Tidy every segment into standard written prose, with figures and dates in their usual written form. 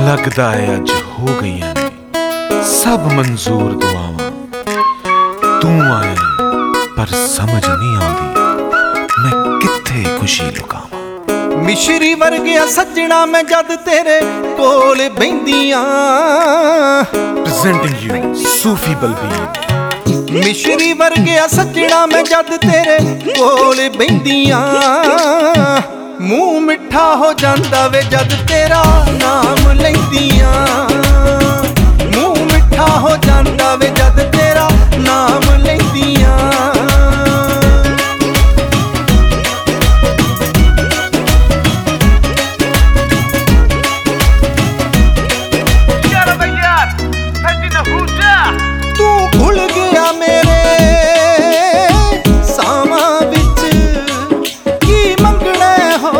लगदा है अज हो गईयां ने सब मंजूर दुआवां। तू आया पर समझ नहीं आती मैं कित्थे खुशी लुकावां। मिश्री वर्गिया सजना मैं जद तेरे कोल बहिंदियां। Presenting you Sufi Balbir. मिश्री वर्गिया सजना मैं जद तेरे कोल बहिंदियां। मूँह मिठा हो जांदा वे जद तेरा नाम लैंदियां। मूँह मिठा हो जांदा वे जद तेरा नाम लैंदियां। तू घुल गया मेरे सावां विच की मंगणे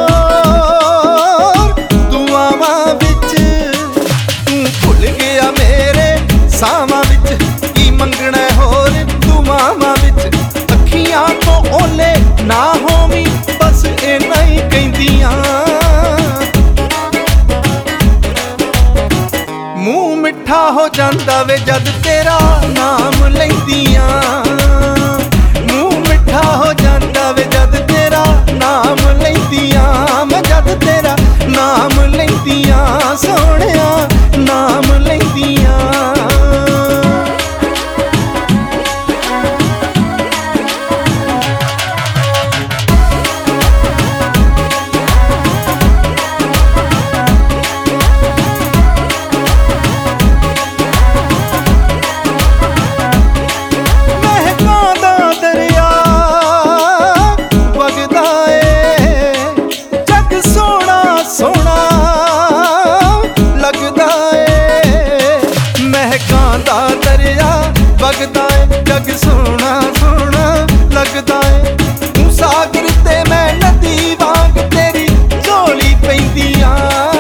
होर दुआवां विच। तू घुल गया मेरे सावां विच की मंगणे होर दुआवां विच। अखियां तो ओले ना होवी बस इन्ना ही कहंदियां। मूँह मिठा हो जांदा वे जद तेरा नाम लैंदियां। मूँह मिठा हो जांदा वे जद तेरा नाम लैंदियां। मैं जद तेरा नाम लैंदियां सोहणिया नाम लैंदियां। लगदा है जग सोना सोना लगदा है। तू सागर ते मैं नदी वांग तेरी झोली पैंदियां।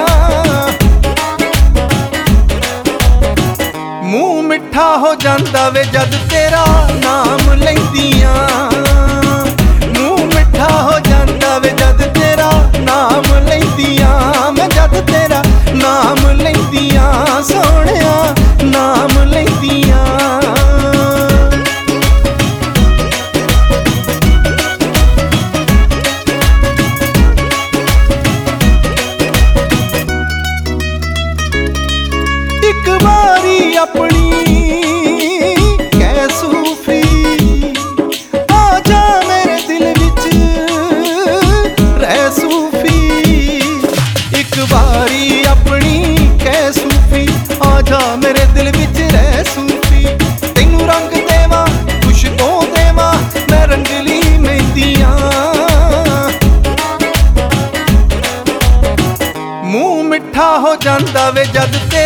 मूँह मिठा हो जांदा वे जद तेरा नाम लैंदियां। मूँह मिठा हो जांदा वे जद तेरा नाम लैंदियां। मैं जद तेरा नाम लैंदियां सोहणिया नाम लैंदियां। एक बारी अपनी कै सूफी आ जा मेरे दिल विच रह सूफी। एक बारी अपनी कै सूफी आ जा मेरे दिल विच रह सूफी। तैनू रंग देवा खुशबू देवा मैं रंगली मेहंदियां। मूँह मिठा हो जांदा वे जद